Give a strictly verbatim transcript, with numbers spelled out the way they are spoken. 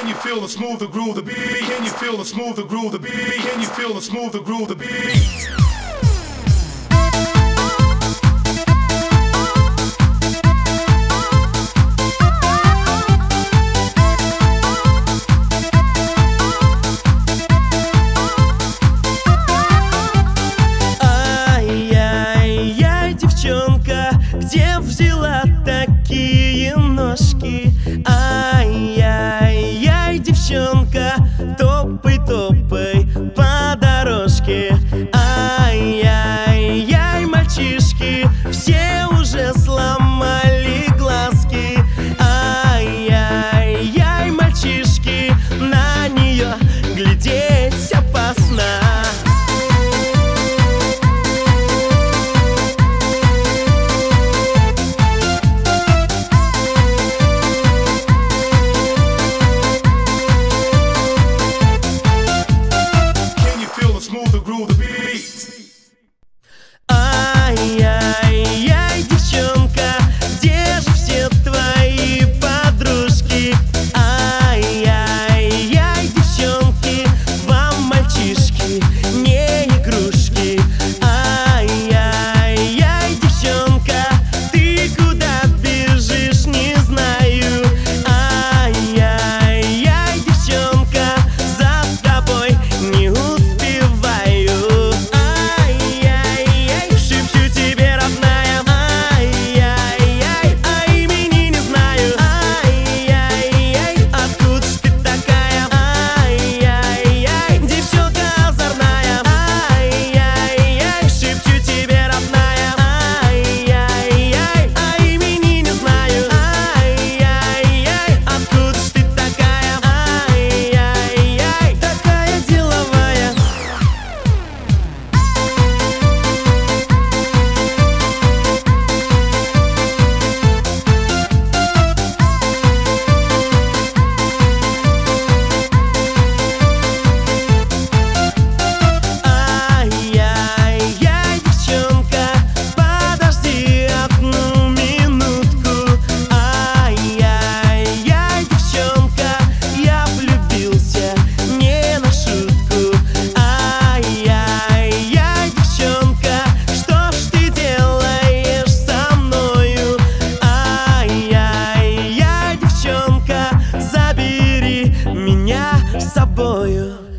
Can you feel the smooth the groove the beat? Can you feel the smooth the groove the beat? Can you feel the smooth the groove the beat? Где взяла такие ножки? Ай-яй-яй, девчонка, топай, топай по дорожке. Ай-яй-яй, мальчишки, все уже сломали глазки. Ай-яй-яй, мальчишки, на нее глядеть опасно. Ай-яй-яй, девчонка, где же все твои подружки? Ай-яй-яй, девчонки, вам мальчишки не игрушки. Ай-яй-яй, девчонка, ты куда бежишь, не знаю. Ай-яй-яй, девчонка, за тобой не успеваю. Забери меня с собою.